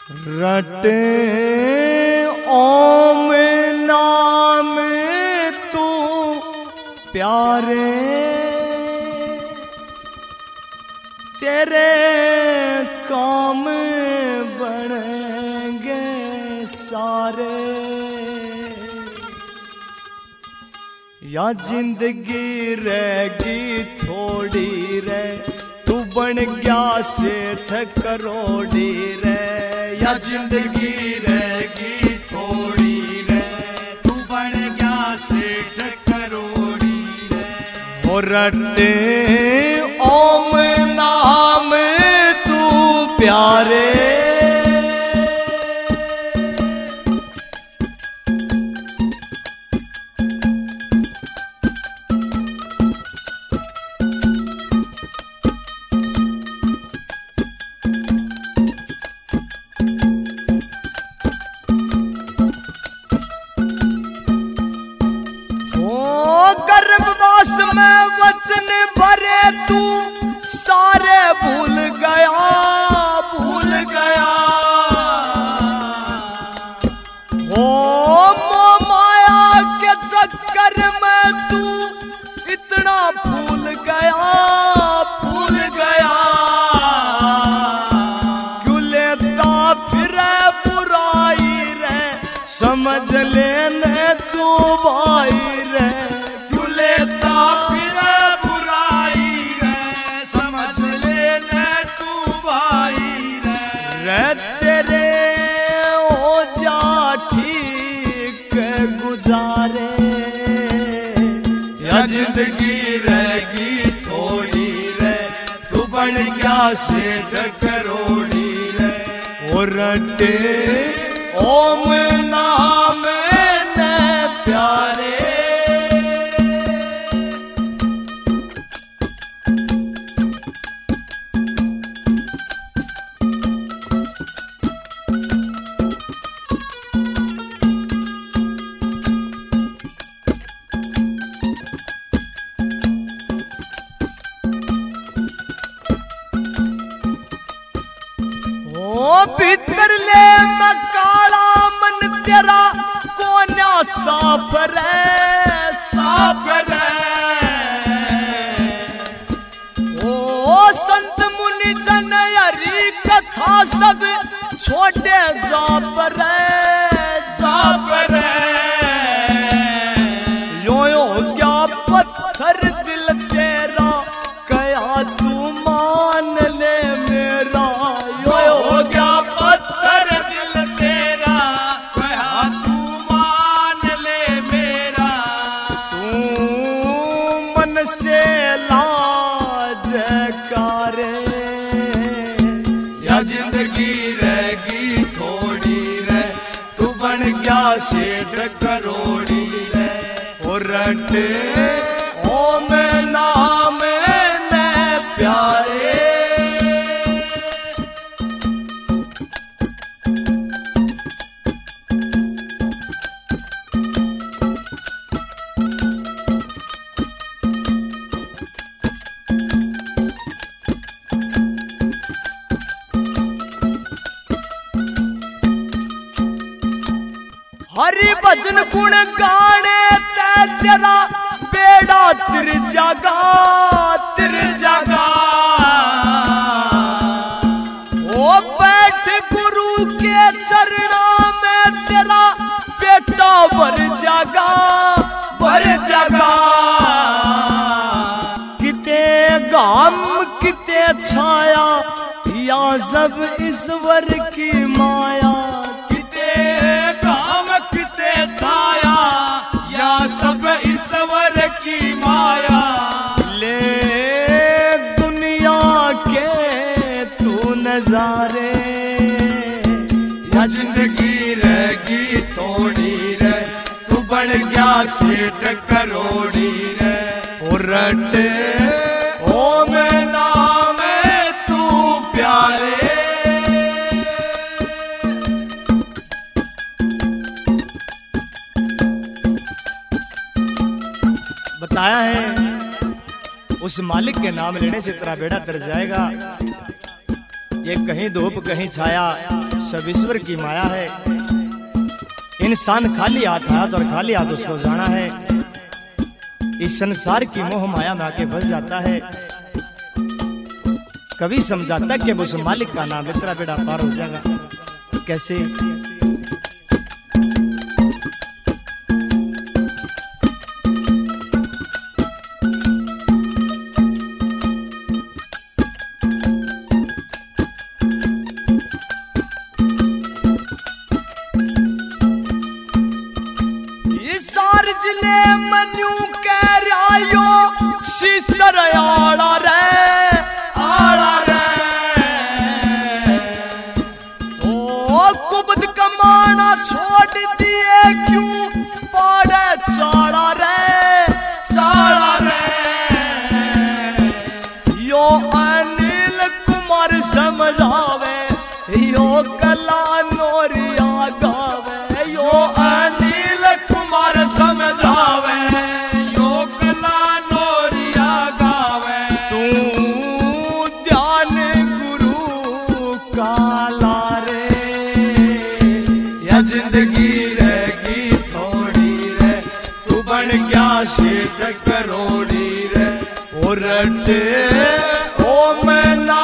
रटे ओम नाम तू प्यारे, तेरे काम बनेंगे सारे। या जिंदगी रहेगी थोड़ी रे, तू बन गया सेठ करोड़ी रे। या जिंदगी रहेगी थोड़ी रे, तू बन गया सेठ करोड़ी रे। और रटे ओम नाम तू प्यारे, गर्भवास में वचन भरे तू सारे भूल गया, भूल गया। ओ मोह माया के चक्कर में तू इतना भूल गया, भूल गया। क्यों लेता फिर बुराई रे, समझ लेने तू भाई रे। जिंदगी रहेगी थोड़ी रे, तू बन गया सेठ करोड़ी रे। और रटे ओम नाम ने प्यारे, भीतर ले मैं काला मन तेरा कोना साफ रे, साफ रे। ओ संत मुनि जन हरि कथा सब छोटे जाप रे, जाप रे। यो क्या पत्थर दिल तेरा, कया तू मान ले मेरा। यो क्या पत्थर दिल तेरा, कहा तू मान ले मेरा। तू मन से लाज करे, या जिंदगी रहेगी थोड़ी रे, तू बन गया सेठ करोड़ी रे। और रटे ओम नाम ने प्यारे, हरि भजन गुण गाने ते तेरा बेड़ा तिर जागा, तिर जागा। ओ बैठ गुरु के चरणा में तेरा बेटा भर जागा, भर जागा। किते गाम किते छाया, या सब ईश्वर की माया। छाया या सब ईश्वर की माया। ले दुनिया के तू नजारे, या जिंदगी रहेगी थोड़ी रे, तू बन गया सेठ करोड़ी रे। और रटे ओम नाम तू प्यारे, बताया है उस मालिक के नाम लेने से तेरा बेड़ा तर जाएगा। ये कहीं धूप कहीं छाया, सब ईश्वर की माया है। इंसान खाली हाथ आया और खाली हाथ उसको जाना है। इस संसार की मोह माया में आके फंस जाता है। कभी समझाता कि उस मालिक का नाम तेरा बेड़ा पार हो जाएगा। कैसे? जिले मनु कह रायो शीसर आड़ा रे ओ कुबद कमाना छोड़ दिए क्यों पाड़े चाड़ा रे यो अनिल कुमार समझावे यो कला नोरिया गावे यो अनिल कुमार समझावे यो कला नोरिया गावे तू ध्यान गुरु काला रे या जिंदगी रहेगी थोड़ी रे तू बन गया शेठ करोड़ी रे ओ रटे ओ मैं ना